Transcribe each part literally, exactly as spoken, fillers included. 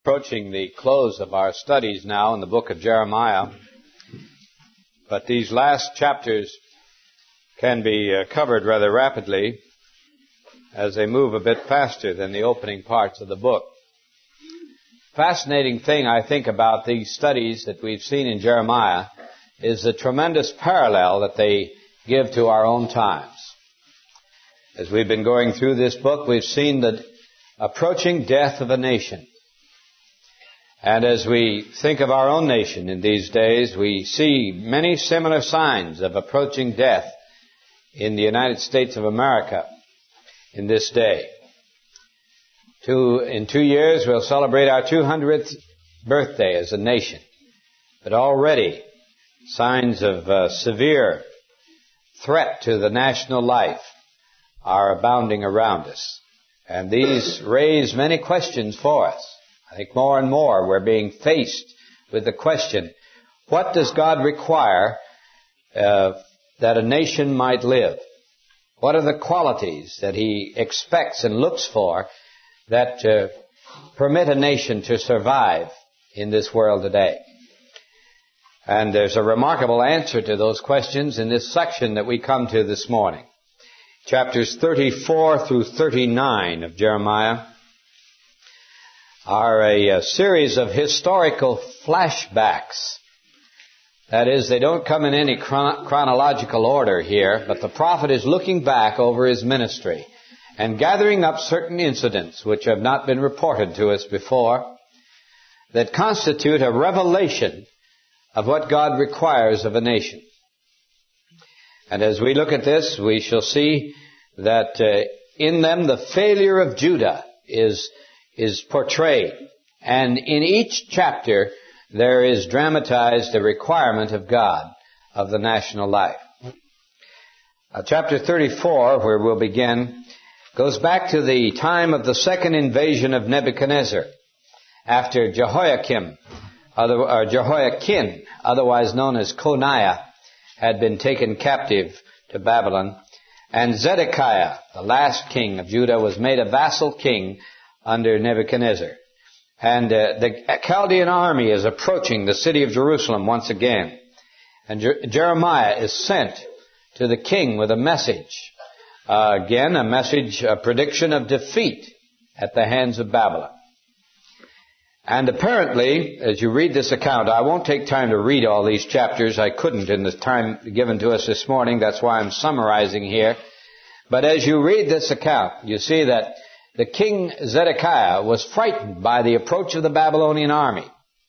Approaching the close of our studies now in the book of Jeremiah, but these last chapters can be uh, covered rather rapidly as they move a bit faster than the opening parts of the book. Fascinating thing I think about these studies that we've seen in Jeremiah is the tremendous parallel that they give to our own times. As we've been going through this book, we've seen the approaching death of a nation. And as we think of our own nation in these days, we see many similar signs of approaching death in the United States of America in this day. Two, in two years, we'll celebrate our two hundredth birthday as a nation. But already, signs of uh, severe threat to the national life are abounding around us. And these raise many questions for us. I think more and more we're being faced with the question, what does God require uh, that a nation might live? What are the qualities that He expects and looks for that uh, permit a nation to survive in this world today? And there's a remarkable answer to those questions in this section that we come to this morning. Chapters thirty-four through thirty-nine of Jeremiah are a, a series of historical flashbacks. That is, they don't come in any chron- chronological order here, but the prophet is looking back over his ministry and gathering up certain incidents which have not been reported to us before that constitute a revelation of what God requires of a nation. And as we look at this, we shall see that uh, in them the failure of Judah is is portrayed. And in each chapter, there is dramatized a requirement of God of the national life. Uh, chapter thirty-four, where we'll begin, goes back to the time of the second invasion of Nebuchadnezzar, after Jehoiakim, other, or Jehoiakim, otherwise known as Coniah, had been taken captive to Babylon, and Zedekiah, the last king of Judah, was made a vassal king under Nebuchadnezzar. And uh, the Chaldean army is approaching the city of Jerusalem once again. And Jer- Jeremiah is sent to the king with a message. Uh, again, a message, a prediction of defeat at the hands of Babylon. And apparently, as you read this account, I won't take time to read all these chapters. I couldn't in the time given to us this morning. That's why I'm summarizing here. But as you read this account, you see that the king Zedekiah was frightened by the approach of the Babylonian army.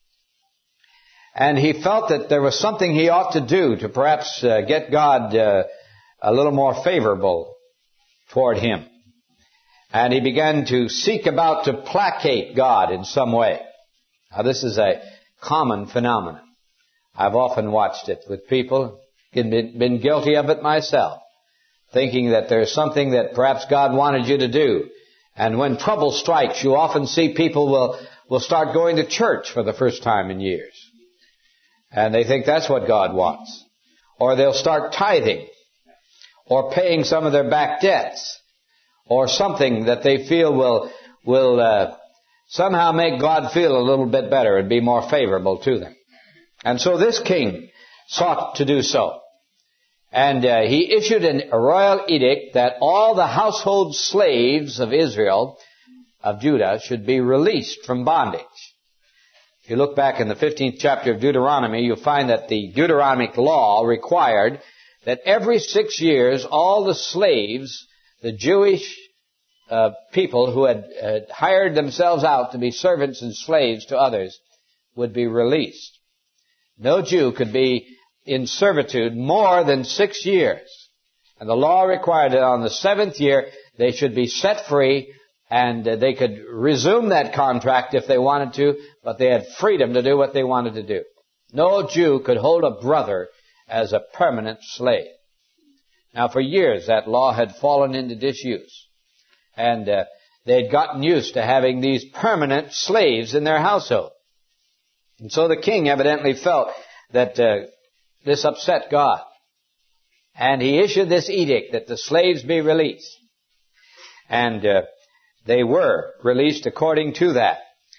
And he felt that there was something he ought to do to perhaps uh, get God uh, a little more favorable toward him. And he began to seek about to placate God in some way. Now, this is a common phenomenon. I've often watched it with people, been, been guilty of it myself, thinking that there's something that perhaps God wanted you to do. And when trouble strikes, you often see people will, will start going to church for the first time in years. And they think that's what God wants. Or they'll start tithing, or paying some of their back debts, or something that they feel will will uh, somehow make God feel a little bit better and be more favorable to them. And so this king sought to do so. And uh, he issued an, a royal edict that all the household slaves of Israel, of Judah, should be released from bondage. If you look back in the fifteenth chapter of Deuteronomy, you'll find that the Deuteronomic law required that every six years all the slaves, the Jewish uh, people who had uh, hired themselves out to be servants and slaves to others, would be released. No Jew could be in servitude more than six years. And the law required that on the seventh year they should be set free, and uh, they could resume that contract if they wanted to, but they had freedom to do what they wanted to do. No Jew could hold a brother as a permanent slave. Now, for years that law had fallen into disuse, and uh, they had gotten used to having these permanent slaves in their household. And so the king evidently felt that uh, this upset God. And he issued this edict that the slaves be released. And uh, they were released according to that.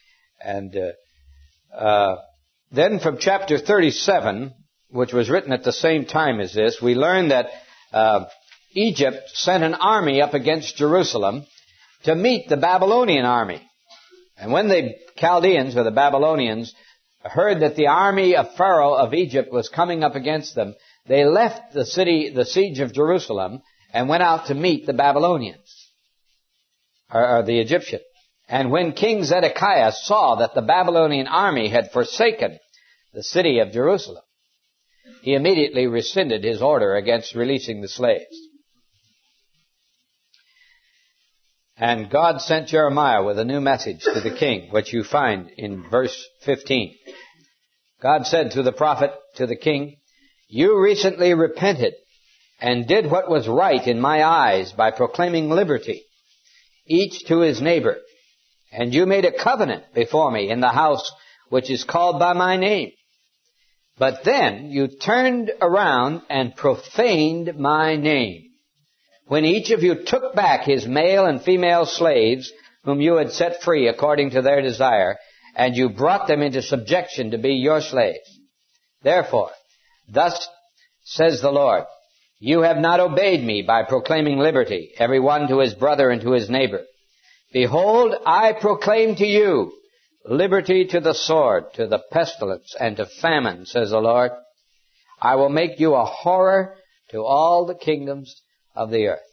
And uh, uh, then from chapter thirty-seven, which was written at the same time as this, we learn that uh, Egypt sent an army up against Jerusalem to meet the Babylonian army. And when the Chaldeans, or the Babylonians, heard that the army of Pharaoh of Egypt was coming up against them, they left the city, the siege of Jerusalem, and went out to meet the Babylonians, or, or the Egyptians. And when King Zedekiah saw that the Babylonian army had forsaken the city of Jerusalem, he immediately rescinded his order against releasing the slaves. And God sent Jeremiah with a new message to the king, which you find in verse fifteen. God said to the prophet, to the king, "You recently repented and did what was right in my eyes by proclaiming liberty, each to his neighbor. And you made a covenant before me in the house which is called by my name. But then you turned around and profaned my name, when each of you took back his male and female slaves, whom you had set free according to their desire, and you brought them into subjection to be your slaves. Therefore, thus says the Lord, you have not obeyed me by proclaiming liberty, every one to his brother and to his neighbor. Behold, I proclaim to you liberty to the sword, to the pestilence, and to famine, says the Lord. I will make you a horror to all the kingdoms of the earth."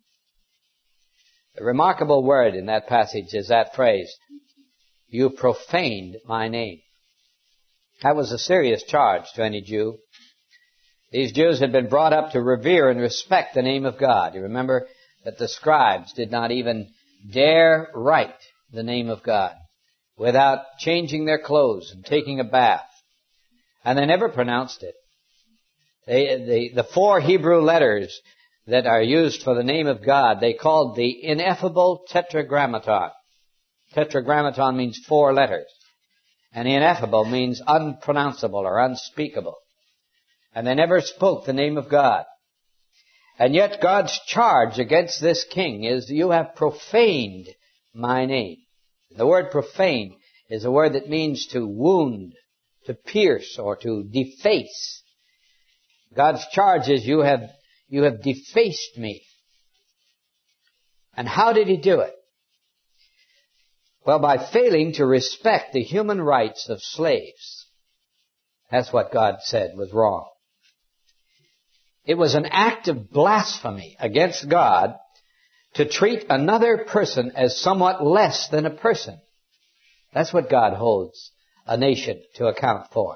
The remarkable word in that passage is that phrase, "You profaned my name." That was a serious charge to any Jew. These Jews had been brought up to revere and respect the name of God. You remember that the scribes did not even dare write the name of God without changing their clothes and taking a bath. And they never pronounced it. They, the, the four Hebrew letters that are used for the name of God, they called the ineffable tetragrammaton. Tetragrammaton means four letters. And ineffable means unpronounceable or unspeakable. And they never spoke the name of God. And yet God's charge against this king is, you have profaned my name. The word profane is a word that means to wound, to pierce, or to deface. God's charge is, you have, you have defaced me. And how did he do it? Well, by failing to respect the human rights of slaves. That's what God said was wrong. It was an act of blasphemy against God to treat another person as somewhat less than a person. That's what God holds a nation to account for.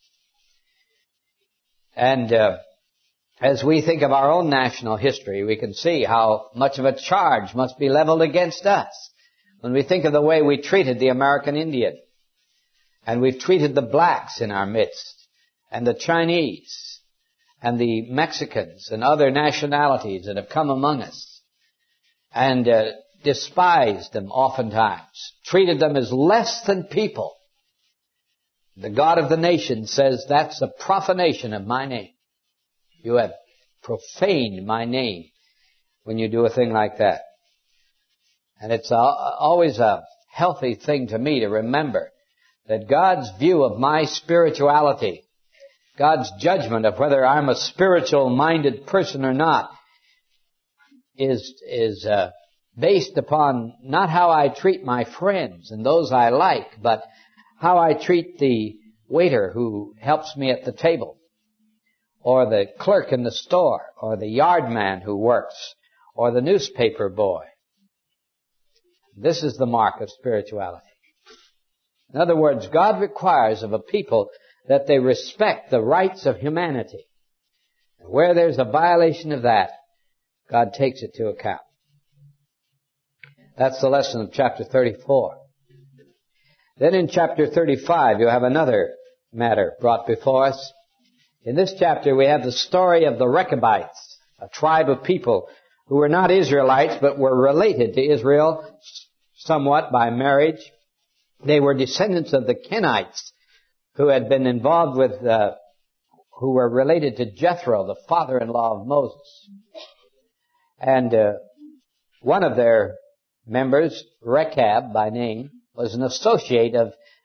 And uh, as we think of our own national history, we can see how much of a charge must be leveled against us when we think of the way we treated the American Indian, and we've treated the blacks in our midst, and the Chinese, and the Mexicans, and other nationalities that have come among us, and uh, despised them oftentimes, treated them as less than people. The God of the nation says, that's a profanation of my name. You have profaned my name when you do a thing like that. And it's a, always a healthy thing to me to remember that God's view of my spirituality, God's judgment of whether I'm a spiritual-minded person or not, is is uh, based upon not how I treat my friends and those I like, but how I treat the waiter who helps me at the table, or the clerk in the store, or the yard man who works, or the newspaper boy. This is the mark of spirituality. In other words, God requires of a people that they respect the rights of humanity. And where there's a violation of that, God takes it to account. That's the lesson of chapter thirty-four. Then in chapter thirty-five, you have another matter brought before us. In this chapter, we have the story of the Rechabites, a tribe of people who were not Israelites, but were related to Israel somewhat by marriage. They were descendants of the Kenites, who had been involved with, uh, who were related to Jethro, the father-in-law of Moses. And uh, one of their members, Rechab by name, was an associate of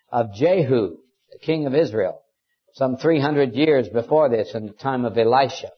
of Jehu, the king of Israel, some three hundred years before this in the time of Elisha.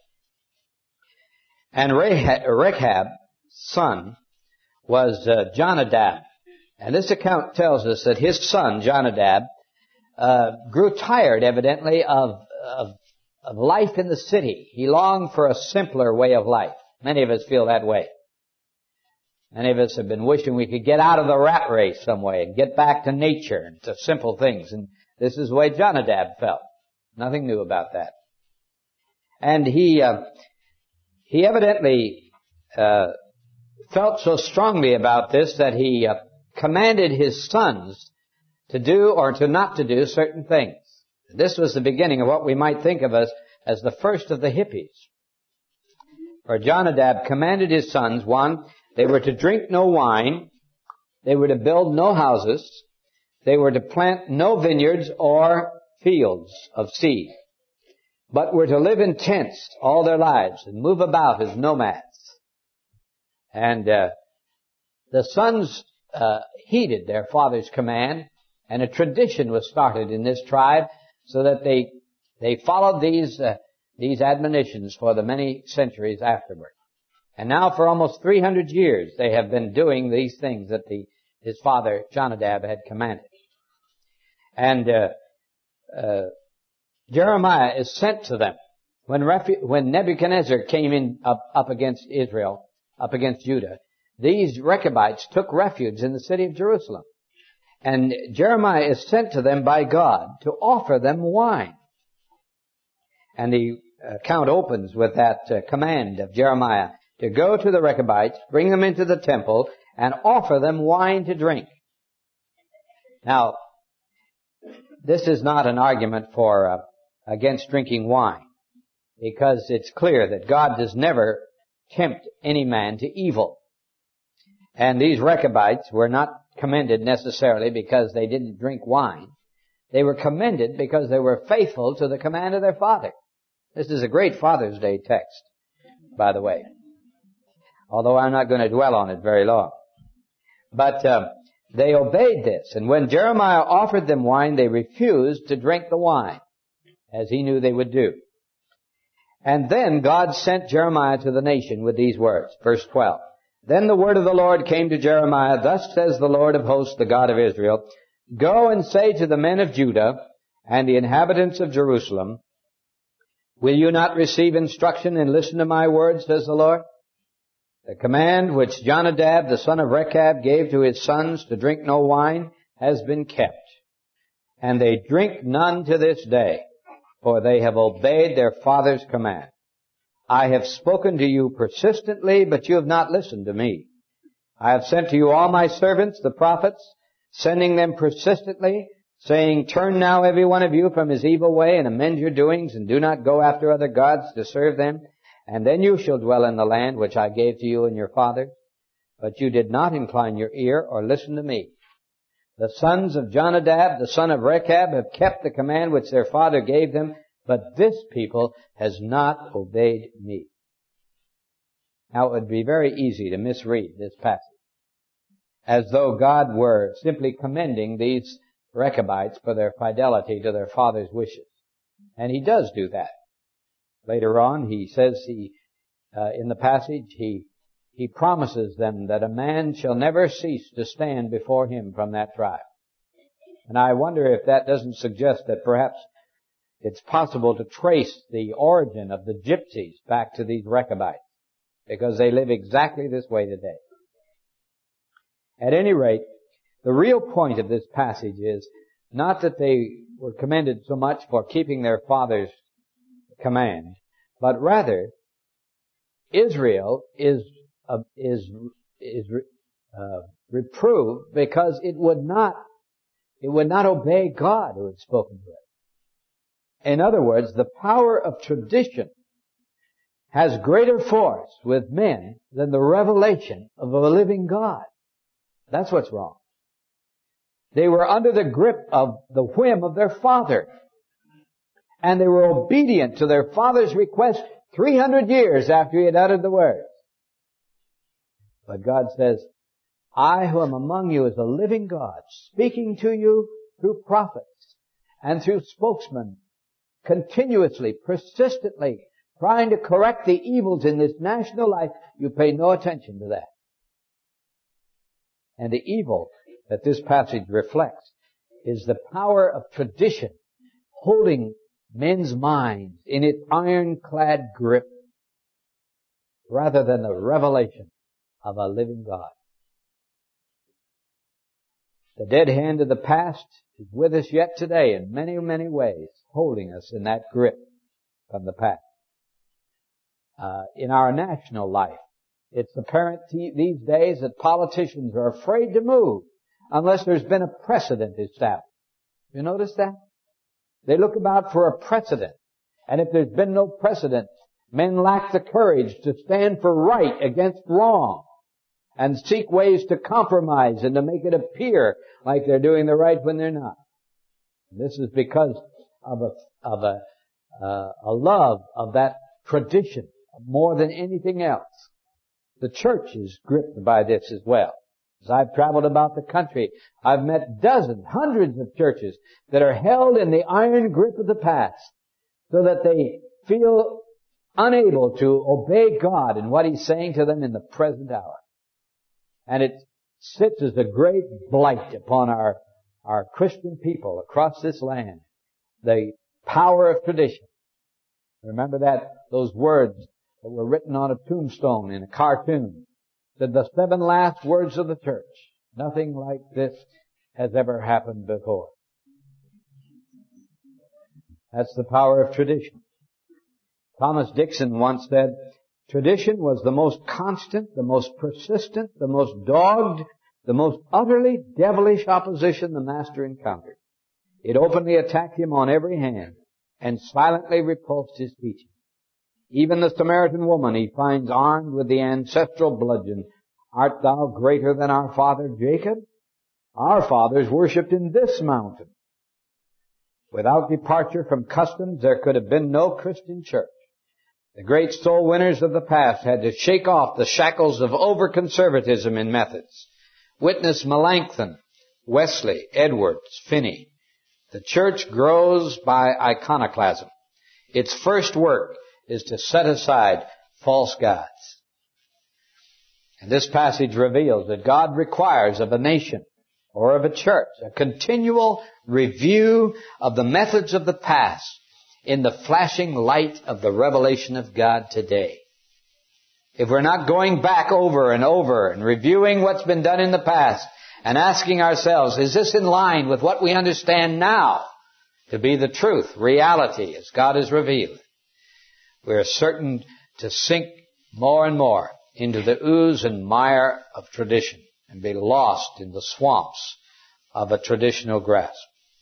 And Rechab's son was uh, Jonadab. And this account tells us that his son, Jonadab, uh, grew tired, evidently, of, of, of life in the city. He longed for a simpler way of life. Many of us feel that way. Many of us have been wishing we could get out of the rat race some way and get back to nature and to simple things. And this is the way Jonadab felt. Nothing new about that. And he, uh, he evidently, uh, felt so strongly about this that he, uh, commanded his sons to do or to not to do certain things. This was the beginning of what we might think of as, as the first of the hippies. For Jonadab commanded his sons, one, they were to drink no wine, they were to build no houses, they were to plant no vineyards or fields of seed, but were to live in tents all their lives and move about as nomads. And uh, the sons uh, heeded their father's command, and a tradition was started in this tribe so that they they followed these uh, these admonitions for the many centuries afterward. And now for almost three hundred years they have been doing these things that the his father Jonadab had commanded. And uh, uh, Jeremiah is sent to them. When, Refu- when Nebuchadnezzar came in up, up against Israel, up against Judah, these Rechabites took refuge in the city of Jerusalem. And Jeremiah is sent to them by God to offer them wine. And the account opens with that uh, command of Jeremiah to go to the Rechabites, bring them into the temple, and offer them wine to drink. Now, this is not an argument for uh, against drinking wine, because it's clear that God does never tempt any man to evil. And these Rechabites were not commended necessarily because they didn't drink wine. They were commended because they were faithful to the command of their father. This is a great Father's Day text, by the way, although I'm not going to dwell on it very long. But uh, they obeyed this, and when Jeremiah offered them wine, they refused to drink the wine, as he knew they would do. And then God sent Jeremiah to the nation with these words, verse twelve. Then the word of the Lord came to Jeremiah, thus says the Lord of hosts, the God of Israel, go and say to the men of Judah and the inhabitants of Jerusalem, will you not receive instruction and listen to my words, says the Lord? The command which Jonadab, the son of Rechab, gave to his sons to drink no wine has been kept. And they drink none to this day, for they have obeyed their father's command. I have spoken to you persistently, but you have not listened to me. I have sent to you all my servants, the prophets, sending them persistently, saying, turn now every one of you from his evil way and amend your doings, and do not go after other gods to serve them. And then you shall dwell in the land which I gave to you and your fathers. But you did not incline your ear or listen to me. The sons of Jonadab, the son of Rechab, have kept the command which their father gave them, but this people has not obeyed me. Now it would be very easy to misread this passage, as though God were simply commending these Rechabites for their fidelity to their father's wishes. And he does do that. Later on, he says he, uh, in the passage, he, he promises them that a man shall never cease to stand before him from that tribe. And I wonder if that doesn't suggest that perhaps it's possible to trace the origin of the gypsies back to these Rechabites, because they live exactly this way today. At any rate, the real point of this passage is not that they were commended so much for keeping their father's command, but rather Israel is uh, is is uh, reproved because it would not it would not obey God who had spoken to it. In other words, the power of tradition has greater force with men than the revelation of a living God. That's what's wrong. They were under the grip of the whim of their father. And they were obedient to their father's request three hundred years after he had uttered the words. But God says, I who am among you as a living God, speaking to you through prophets, and through spokesmen, continuously, persistently trying to correct the evils in this national life, you pay no attention to that. And the evil that this passage reflects is the power of tradition holding men's minds in its ironclad grip rather than the revelation of a living God. The dead hand of the past is with us yet today in many, many ways, holding us in that grip from the past. Uh, in our national life, it's apparent these days that politicians are afraid to move unless there's been a precedent established. You notice that? They look about for a precedent. And if there's been no precedent, men lack the courage to stand for right against wrong and seek ways to compromise and to make it appear like they're doing the right when they're not. And this is because of a, of a, uh, a love of that tradition more than anything else. The church is gripped by this as well. As I've traveled about the country, I've met dozens, hundreds of churches that are held in the iron grip of the past so that they feel unable to obey God in what He's saying to them in the present hour. And it sits as a great blight upon our, our Christian people across this land. The power of tradition. Remember that, those words that were written on a tombstone in a cartoon. Said the seven last words of the church. Nothing like this has ever happened before. That's the power of tradition. Thomas Dixon once said, tradition was the most constant, the most persistent, the most dogged, the most utterly devilish opposition the Master encountered. It openly attacked Him on every hand and silently repulsed His teaching. Even the Samaritan woman He finds armed with the ancestral bludgeon. Art thou greater than our father Jacob? Our fathers worshipped in this mountain. Without departure from customs, there could have been no Christian church. The great soul winners of the past had to shake off the shackles of over-conservatism in methods. Witness Melanchthon, Wesley, Edwards, Finney. The church grows by iconoclasm. Its first work is to set aside false gods. And this passage reveals that God requires of a nation or of a church a continual review of the methods of the past in the flashing light of the revelation of God today. If we're not going back over and over and reviewing what's been done in the past and asking ourselves, is this in line with what we understand now to be the truth, reality, as God has revealed, we're certain to sink more and more into the ooze and mire of tradition and be lost in the swamps of a traditional grasp.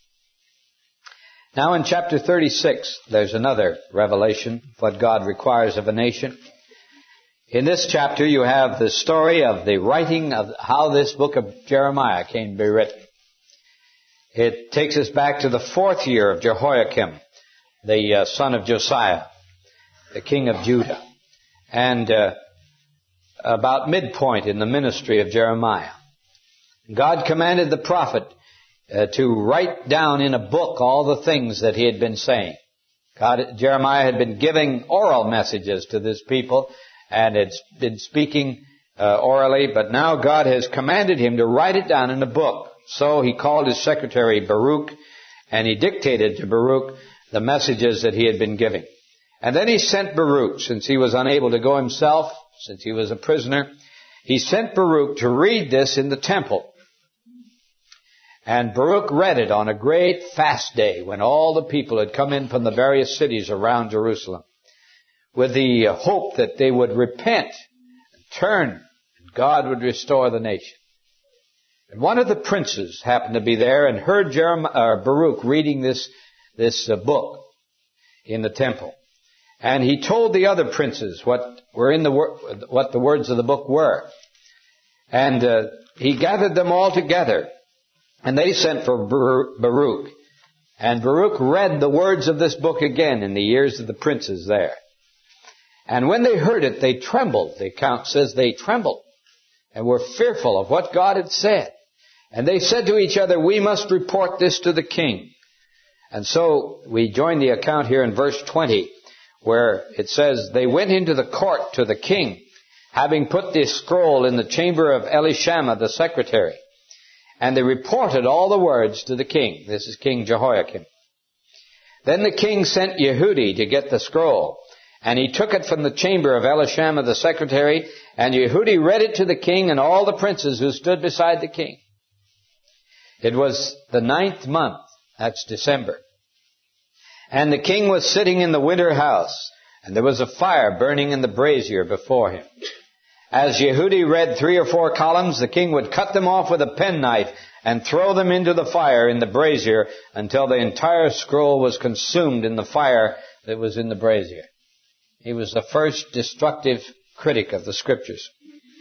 Now in chapter thirty-six, there's another revelation of what God requires of a nation. In this chapter, you have the story of the writing of how this book of Jeremiah came to be written. It takes us back to the fourth year of Jehoiakim, the uh, son of Josiah, the king of Judah, and uh, about midpoint in the ministry of Jeremiah. God commanded the prophet uh, to write down in a book all the things that he had been saying. God, Jeremiah had been giving oral messages to this people and had been speaking uh, orally, but now God has commanded him to write it down in a book. So he called his secretary Baruch, and he dictated to Baruch the messages that he had been giving. And then he sent Baruch, since he was unable to go himself, since he was a prisoner, he sent Baruch to read this in the temple. And Baruch read it on a great fast day when all the people had come in from the various cities around Jerusalem with the hope that they would repent and turn and God would restore the nation. And one of the princes happened to be there and heard Jeremiah, uh, Baruch reading this, this uh, book in the temple. And he told the other princes what were in the wor- what the words of the book were. And uh, he gathered them all together. And they sent for Baruch. And Baruch read the words of this book again in the ears of the princes there. And when they heard it, they trembled. The account says they trembled and were fearful of what God had said. And they said to each other, we must report this to the king. And so we join the account here in verse twenty, where it says, they went into the court to the king, having put this scroll in the chamber of Elishama the secretary. And they reported all the words to the king. This is King Jehoiakim. Then the king sent Yehudi to get the scroll. And he took it from the chamber of Elishama the secretary. And Yehudi read it to the king and all the princes who stood beside the king. It was the ninth month. That's December. And the king was sitting in the winter house. And there was a fire burning in the brazier before him. As Yehudi read three or four columns, the king would cut them off with a penknife and throw them into the fire in the brazier until the entire scroll was consumed in the fire that was in the brazier. He was the first destructive critic of the Scriptures.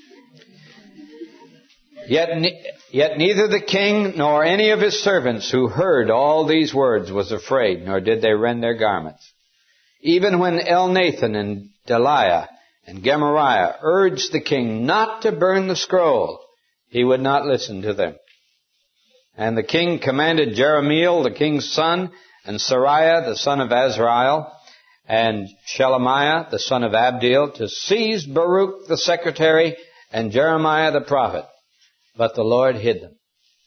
Yet, yet neither the king nor any of his servants who heard all these words was afraid, nor did they rend their garments. Even when Elnathan and Delaiah and Gemariah urged the king not to burn the scroll, he would not listen to them. And the king commanded Jerahmeel, the king's son, and Seraiah, the son of Azrael, and Shelemiah, the son of Abdeel, to seize Baruch the secretary and Jeremiah the prophet. But the Lord hid them.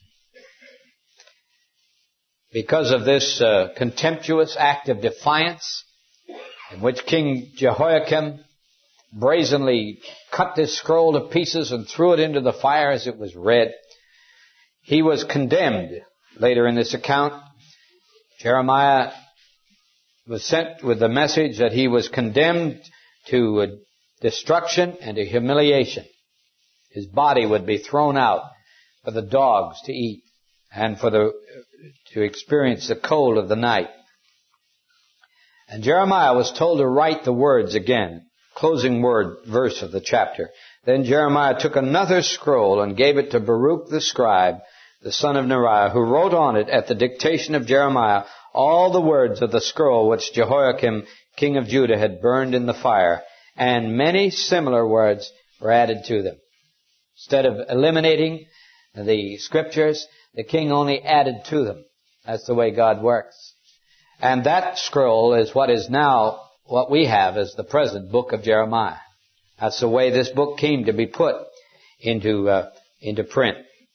Because of this uh, contemptuous act of defiance, in which King Jehoiakim brazenly cut this scroll to pieces and threw it into the fire as it was read, he was condemned. Later in this account, Jeremiah was sent with the message that he was condemned to destruction and to humiliation. His body would be thrown out for the dogs to eat and for the to experience the cold of the night. And Jeremiah was told to write the words again, closing word verse of the chapter. Then Jeremiah took another scroll and gave it to Baruch the scribe, the son of Neriah, who wrote on it at the dictation of Jeremiah all the words of the scroll which Jehoiakim, king of Judah, had burned in the fire, and many similar words were added to them. Instead of eliminating the Scriptures, the king only added to them. That's the way God works. And that scroll is what is now what we have as the present book of Jeremiah. That's the way this book came to be put into uh, into print.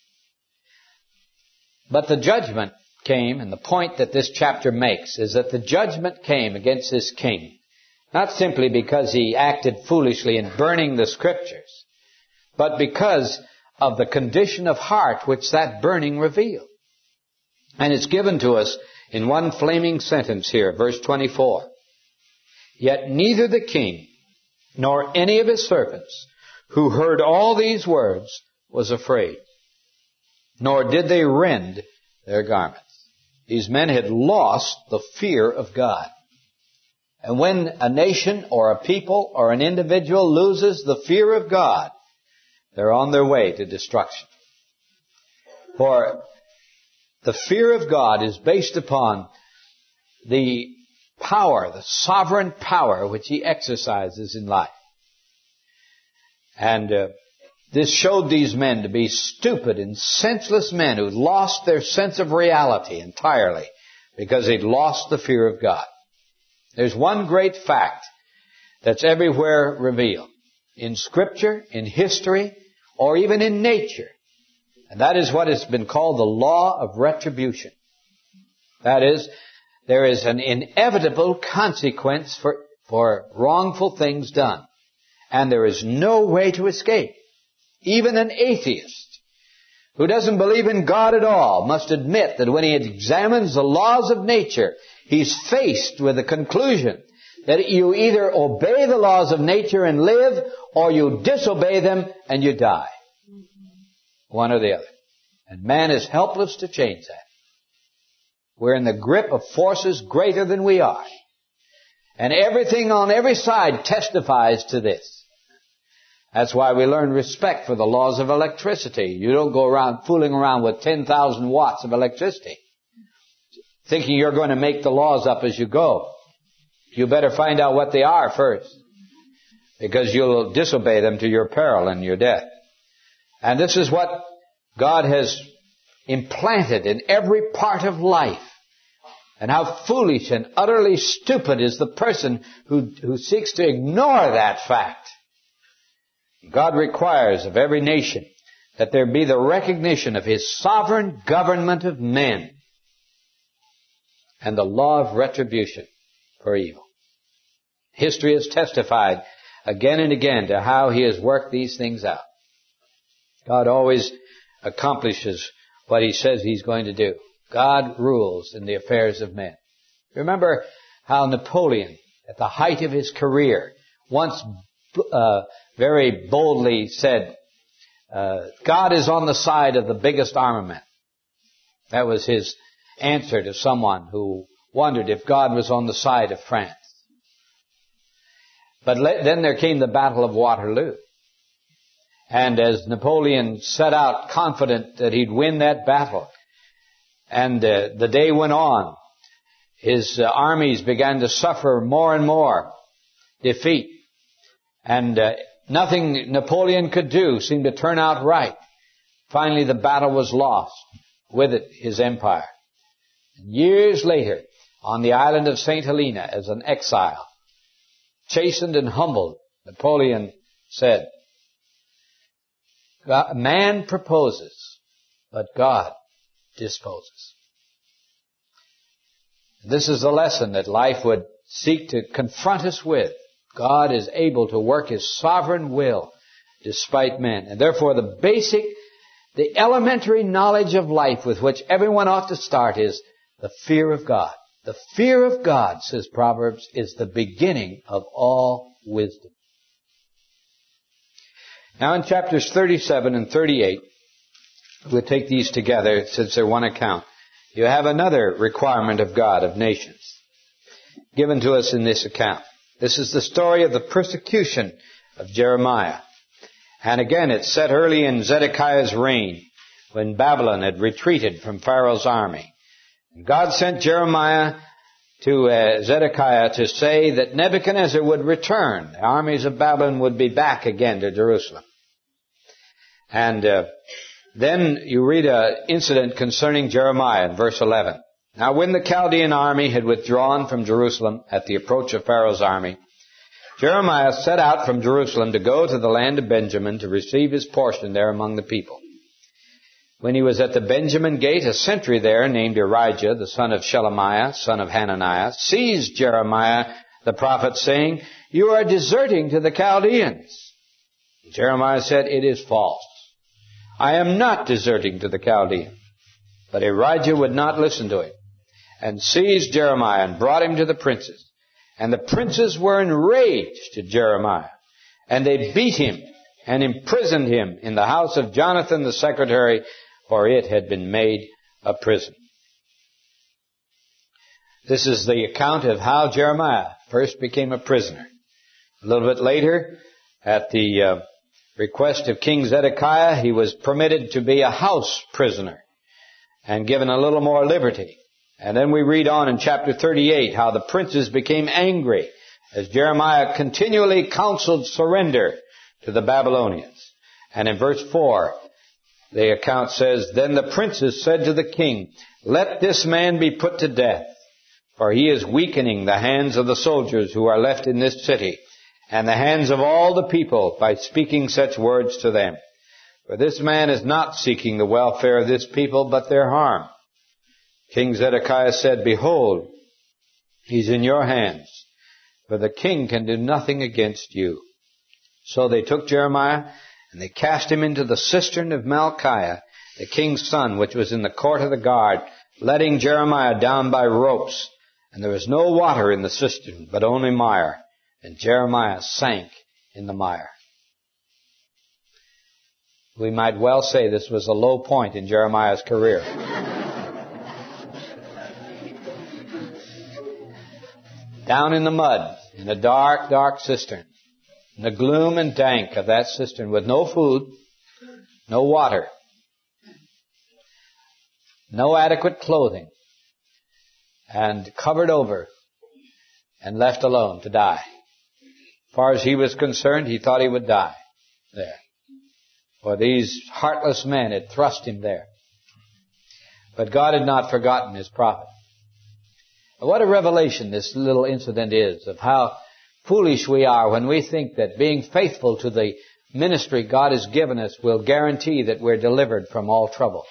But the judgment came, and the point that this chapter makes is that the judgment came against this king, not simply because he acted foolishly in burning the Scriptures, but because of the condition of heart which that burning revealed. And it's given to us in one flaming sentence here, verse twenty-four. Yet neither the king nor any of his servants who heard all these words was afraid, nor did they rend their garments. These men had lost the fear of God. And when a nation or a people or an individual loses the fear of God, they're on their way to destruction. For the fear of God is based upon the power, the sovereign power which He exercises in life. And uh, this showed these men to be stupid and senseless men who lost their sense of reality entirely because they'd lost the fear of God. There's one great fact that's everywhere revealed, in Scripture, in history, or even in nature. And that is what has been called the law of retribution. That is, there is an inevitable consequence for, for wrongful things done. And there is no way to escape. Even an atheist who doesn't believe in God at all must admit that when he examines the laws of nature, he's faced with the conclusion that you either obey the laws of nature and live, or you disobey them and you die. One or the other. And man is helpless to change that. We're in the grip of forces greater than we are. And everything on every side testifies to this. That's why we learn respect for the laws of electricity. You don't go around fooling around with ten thousand watts of electricity, thinking you're going to make the laws up as you go. You better find out what they are first, because you'll disobey them to your peril and your death. And this is what God has implanted in every part of life. And how foolish and utterly stupid is the person who, who seeks to ignore that fact. God requires of every nation that there be the recognition of His sovereign government of men and the law of retribution for evil. History has testified again and again to how He has worked these things out. God always accomplishes what He says He's going to do. God rules in the affairs of men. Remember how Napoleon, at the height of his career, once uh, very boldly said, uh, God is on the side of the biggest armament. That was his answer to someone who wondered if God was on the side of France. But le- then there came the Battle of Waterloo. And as Napoleon set out confident that he'd win that battle, and uh, the day went on, his uh, armies began to suffer more and more defeat. And uh, nothing Napoleon could do seemed to turn out right. Finally, the battle was lost. With it, his empire. Years later, on the island of Saint Helena, as an exile, chastened and humbled, Napoleon said, man proposes, but God disposes. This is the lesson that life would seek to confront us with. God is able to work His sovereign will despite men. And therefore the basic, the elementary knowledge of life with which everyone ought to start is the fear of God. The fear of God, says Proverbs, is the beginning of all wisdom. Now in chapters thirty-seven and thirty-eight, we'll take these together since they're one account. You have another requirement of God, of nations, given to us in this account. This is the story of the persecution of Jeremiah. And again, it's set early in Zedekiah's reign, when Babylon had retreated from Pharaoh's army. And God sent Jeremiah to uh, Zedekiah to say that Nebuchadnezzar would return. The armies of Babylon would be back again to Jerusalem. And uh, then you read an incident concerning Jeremiah in verse eleven. Now when the Chaldean army had withdrawn from Jerusalem at the approach of Pharaoh's army, Jeremiah set out from Jerusalem to go to the land of Benjamin to receive his portion there among the people. When he was at the Benjamin gate, a sentry there named Irijah, the son of Shelemiah, son of Hananiah, seized Jeremiah the prophet, saying, "You are deserting to the Chaldeans." Jeremiah said, "It is false. I am not deserting to the Chaldeans." But Irijah would not listen to him, and seized Jeremiah and brought him to the princes. And the princes were enraged at Jeremiah, and they beat him and imprisoned him in the house of Jonathan the secretary, for it had been made a prison. This is the account of how Jeremiah first became a prisoner. A little bit later, at the uh, request of King Zedekiah, he was permitted to be a house prisoner and given a little more liberty. And then we read on in chapter thirty-eight how the princes became angry as Jeremiah continually counseled surrender to the Babylonians. And in verse four, the account says, "Then the princes said to the king, 'Let this man be put to death, for he is weakening the hands of the soldiers who are left in this city, and the hands of all the people by speaking such words to them. For this man is not seeking the welfare of this people, but their harm.' King Zedekiah said, 'Behold, he's in your hands, for the king can do nothing against you.' So they took Jeremiah, and they cast him into the cistern of Malchiah, the king's son, which was in the court of the guard, letting Jeremiah down by ropes. And there was no water in the cistern, but only mire. And Jeremiah sank in the mire." We might well say this was a low point in Jeremiah's career. Down in the mud, in a dark, dark cistern, in the gloom and dank of that cistern, with no food, no water, no adequate clothing, and covered over and left alone to die. As far as he was concerned, he thought he would die there. For these heartless men had thrust him there. But God had not forgotten His prophet. What a revelation this little incident is of how foolish we are when we think that being faithful to the ministry God has given us will guarantee that we're delivered from all trouble.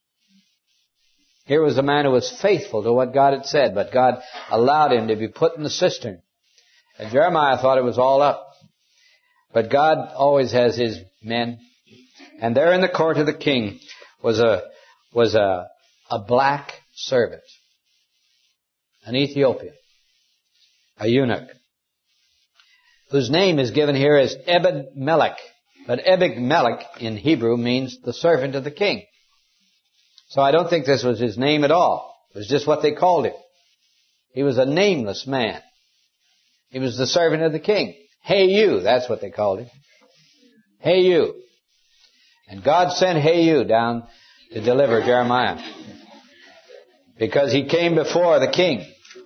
Here was a man who was faithful to what God had said, but God allowed him to be put in the cistern. And Jeremiah thought it was all up. But God always has His men. And there in the court of the king was a, was a, a black servant, an Ethiopian, a eunuch, whose name is given here as Ebed-Melech. But Ebed-Melech in Hebrew means the servant of the king. So I don't think this was his name at all. It was just what they called him. He was a nameless man. He was the servant of the king. Hey you, that's what they called him. Hey you. And God sent Hey you down to deliver Jeremiah, because he came before the king.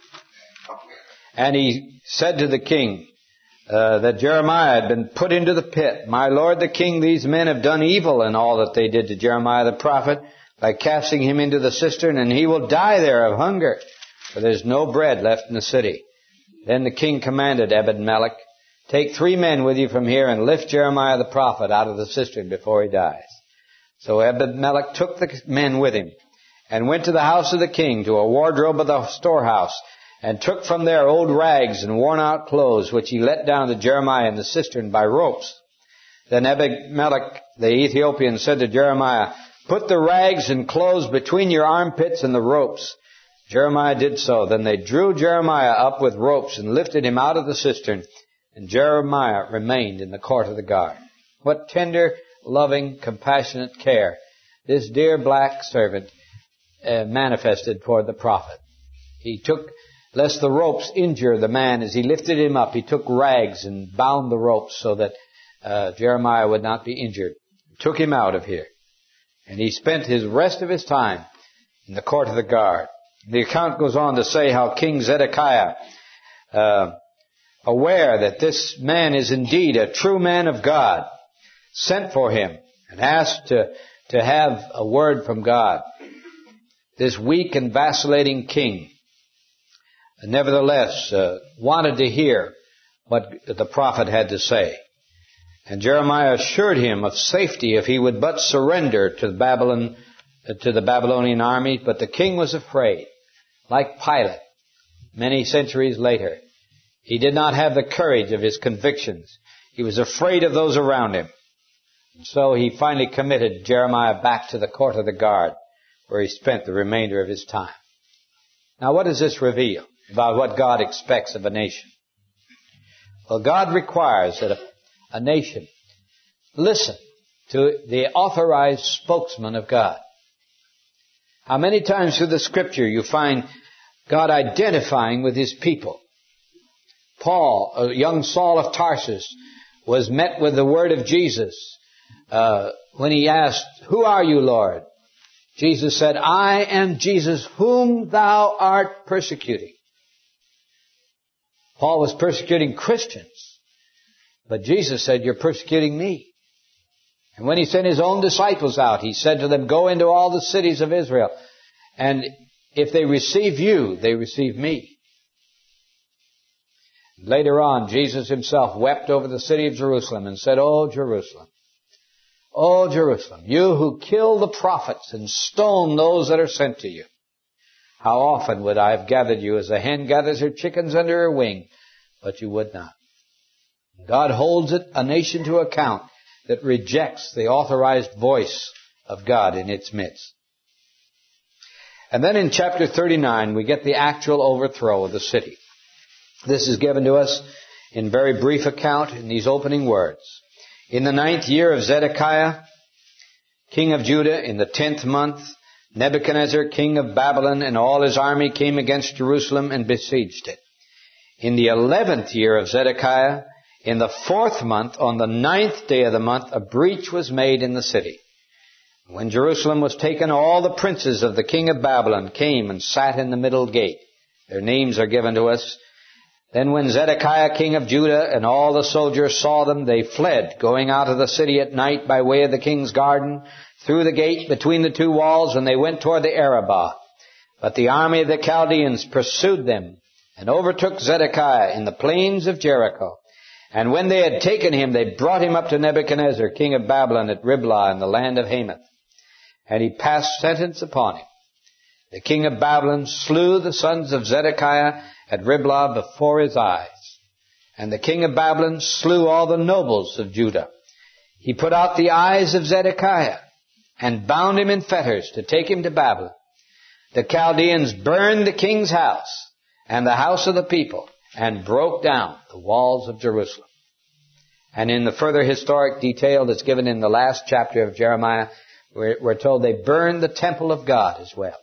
And he said to the king uh, that Jeremiah had been put into the pit. My lord the king, these men have done evil in all that they did to Jeremiah the prophet, by casting him into the cistern, and he will die there of hunger, for there is no bread left in the city. Then the king commanded Ebed-Melech, take three men with you from here and lift Jeremiah the prophet out of the cistern before he dies. So Ebed-Melech took the men with him and went to the house of the king, to a wardrobe of the storehouse, and took from there old rags and worn out clothes, which he let down to Jeremiah in the cistern by ropes. Then Ebed-Melech the Ethiopian said to Jeremiah, put the rags and clothes between your armpits and the ropes. Jeremiah did so. Then they drew Jeremiah up with ropes and lifted him out of the cistern, and Jeremiah remained in the court of the guard. What tender, loving, compassionate care this dear black servant uh, manifested toward the prophet. He took, lest the ropes injure the man as he lifted him up, he took rags and bound the ropes so that uh, Jeremiah would not be injured. Took him out of here. And he spent his rest of his time in the court of the guard. The account goes on to say how King Zedekiah, uh, aware that this man is indeed a true man of God, sent for him and asked to, to have a word from God. This weak and vacillating king, nevertheless, uh, wanted to hear what the prophet had to say. And Jeremiah assured him of safety if he would but surrender to Babylon, to the Babylonian army. But the king was afraid, like Pilate, many centuries later. He did not have the courage of his convictions. He was afraid of those around him. And so he finally committed Jeremiah back to the court of the guard, where he spent the remainder of his time. Now, what does this reveal about what God expects of a nation? Well, God requires that a A nation listen to the authorized spokesman of God. How many times through the Scripture you find God identifying with His people? Paul, a young Saul of Tarsus, was met with the word of Jesus uh, when he asked, who are you, Lord? Jesus said, I am Jesus whom thou art persecuting. Paul was persecuting Christians. But Jesus said, you're persecuting me. And when He sent His own disciples out, He said to them, go into all the cities of Israel. And if they receive you, they receive me. Later on, Jesus Himself wept over the city of Jerusalem and said, oh, Jerusalem, oh, Jerusalem, you who kill the prophets and stone those that are sent to you. How often would I have gathered you as a hen gathers her chickens under her wing, but you would not. God holds it, a nation, to account that rejects the authorized voice of God in its midst. And then in chapter thirty-nine, we get the actual overthrow of the city. This is given to us in very brief account in these opening words. In the ninth year of Zedekiah, king of Judah, in the tenth month, Nebuchadnezzar, king of Babylon, and all his army came against Jerusalem and besieged it. In the eleventh year of Zedekiah, in the fourth month, on the ninth day of the month, a breach was made in the city. When Jerusalem was taken, all the princes of the king of Babylon came and sat in the middle gate. Their names are given to us. Then when Zedekiah king of Judah and all the soldiers saw them, they fled, going out of the city at night by way of the king's garden, through the gate between the two walls, and they went toward the Arabah. But the army of the Chaldeans pursued them, and overtook Zedekiah in the plains of Jericho. And when they had taken him, they brought him up to Nebuchadnezzar, king of Babylon, at Riblah in the land of Hamath. And he passed sentence upon him. The king of Babylon slew the sons of Zedekiah at Riblah before his eyes. And the king of Babylon slew all the nobles of Judah. He put out the eyes of Zedekiah and bound him in fetters to take him to Babylon. The Chaldeans burned the king's house and the house of the people and broke down the walls of Jerusalem. And in the further historic detail that's given in the last chapter of Jeremiah, we're, we're told they burned the temple of God as well.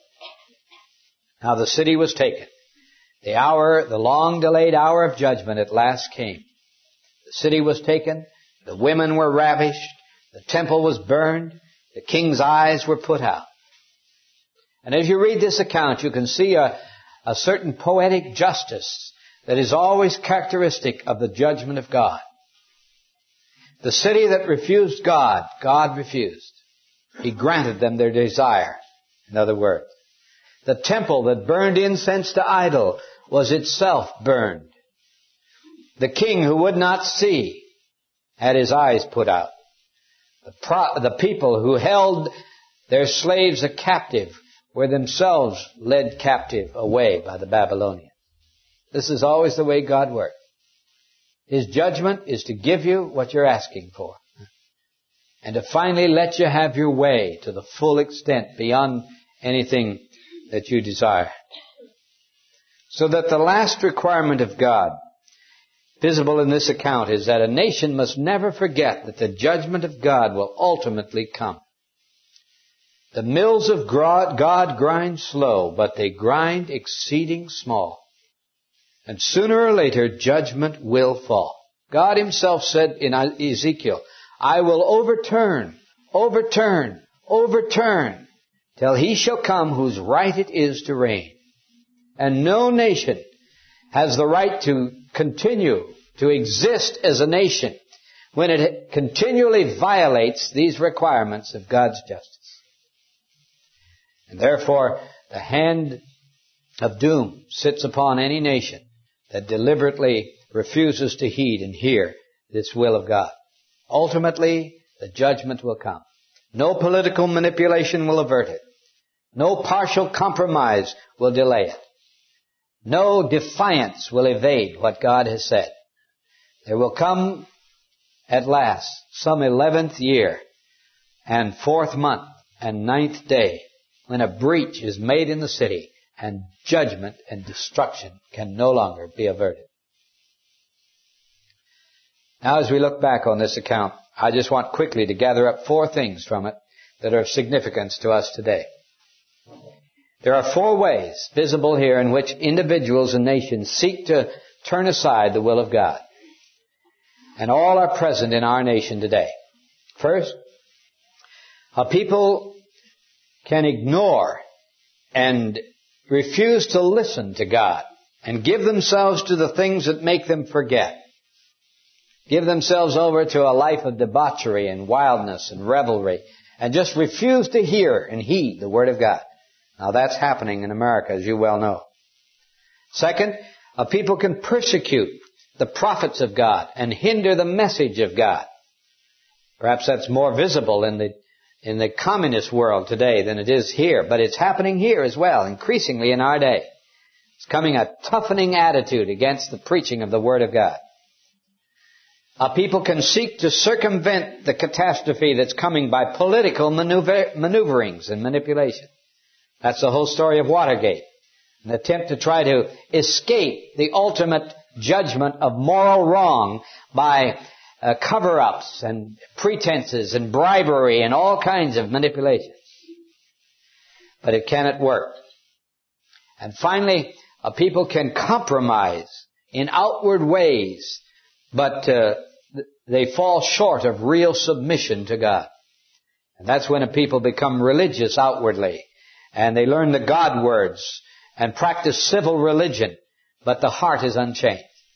Now the city was taken. The hour, the long-delayed hour of judgment at last came. The city was taken. The women were ravished. The temple was burned. The king's eyes were put out. And as you read this account, you can see a, a certain poetic justice that is always characteristic of the judgment of God. The city that refused God, God refused. He granted them their desire, in other words. The temple that burned incense to idol was itself burned. The king who would not see had his eyes put out. The, pro- the people who held their slaves a captive were themselves led captive away by the Babylonians. This is always the way God works. His judgment is to give you what you're asking for, and to finally let you have your way to the full extent beyond anything that you desire. So that the last requirement of God, visible in this account, is that a nation must never forget that the judgment of God will ultimately come. The mills of God grind slow, but they grind exceeding small. And sooner or later, judgment will fall. God himself said in Ezekiel, I will overturn, overturn, overturn, till he shall come whose right it is to reign. And no nation has the right to continue to exist as a nation when it continually violates these requirements of God's justice. And therefore, the hand of doom sits upon any nation that deliberately refuses to heed and hear this will of God. Ultimately, the judgment will come. No political manipulation will avert it. No partial compromise will delay it. No defiance will evade what God has said. There will come at last some eleventh year and fourth month and ninth day when a breach is made in the city and judgment and destruction can no longer be averted. Now, as we look back on this account, I just want quickly to gather up four things from it that are of significance to us today. There are four ways visible here in which individuals and nations seek to turn aside the will of God. And all are present in our nation today. First, a people can ignore and refuse to listen to God and give themselves to the things that make them forget. Give themselves over to a life of debauchery and wildness and revelry and just refuse to hear and heed the Word of God. Now that's happening in America, as you well know. Second, a people can persecute the prophets of God and hinder the message of God. Perhaps that's more visible in the in the communist world today than it is here, but it's happening here as well, increasingly in our day. It's coming a toughening attitude against the preaching of the Word of God. A people can seek to circumvent the catastrophe that's coming by political maneuver, maneuverings and manipulation. That's the whole story of Watergate. An attempt to try to escape the ultimate judgment of moral wrong by uh, cover-ups and pretenses and bribery and all kinds of manipulations. But it cannot work. And finally, a people can compromise in outward ways, but uh, they fall short of real submission to God. And that's when a people become religious outwardly, and they learn the God words and practice civil religion, but the heart is unchanged.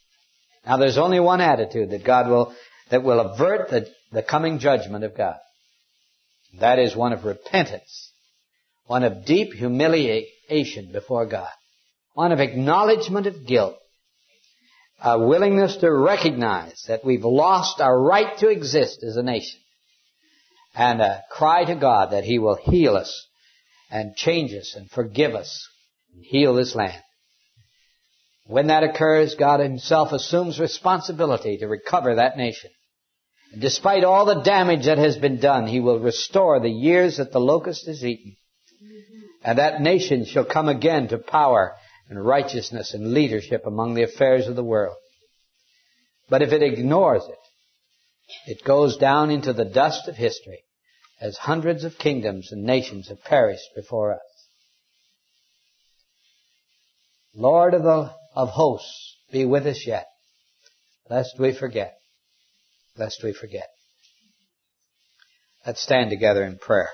Now there's only one attitude that God will, that will avert the, the coming judgment of God. That is one of repentance. One of deep humiliation before God. One of acknowledgement of guilt. A willingness to recognize that we've lost our right to exist as a nation. And a cry to God that He will heal us and change us and forgive us and heal this land. When that occurs, God Himself assumes responsibility to recover that nation. And despite all the damage that has been done, He will restore the years that the locust has eaten. And that nation shall come again to power and righteousness and leadership among the affairs of the world. But if it ignores it, it goes down into the dust of history as hundreds of kingdoms and nations have perished before us. Lord of the of hosts, be with us yet, lest we forget, lest we forget. Let's stand together in prayer.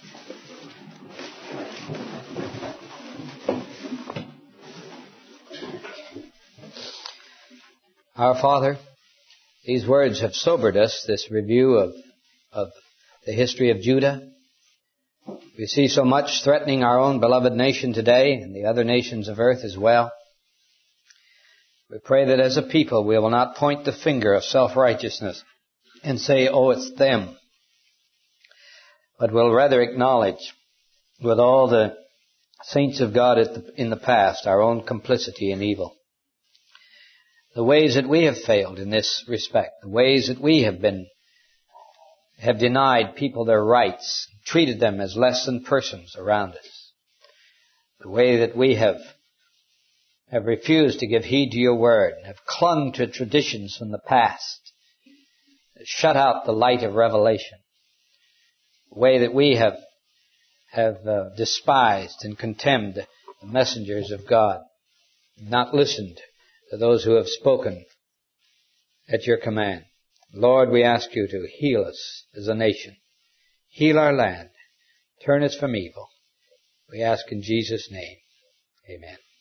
Our Father, these words have sobered us, this review of, of the history of Judah. We see so much threatening our own beloved nation today and the other nations of earth as well. We pray that as a people we will not point the finger of self-righteousness and say, oh, it's them. But we'll rather acknowledge with all the saints of God at the, in the past our own complicity in evil. The ways that we have failed in this respect, the ways that we have been, have denied people their rights, treated them as less than persons around us. The way that we have, have refused to give heed to your word, have clung to traditions from the past, shut out the light of revelation. The way that we have, have uh, despised and contemned the messengers of God, not listened to those who have spoken at your command. Lord, we ask you to heal us as a nation. Heal our land. Turn us from evil. We ask in Jesus' name. Amen.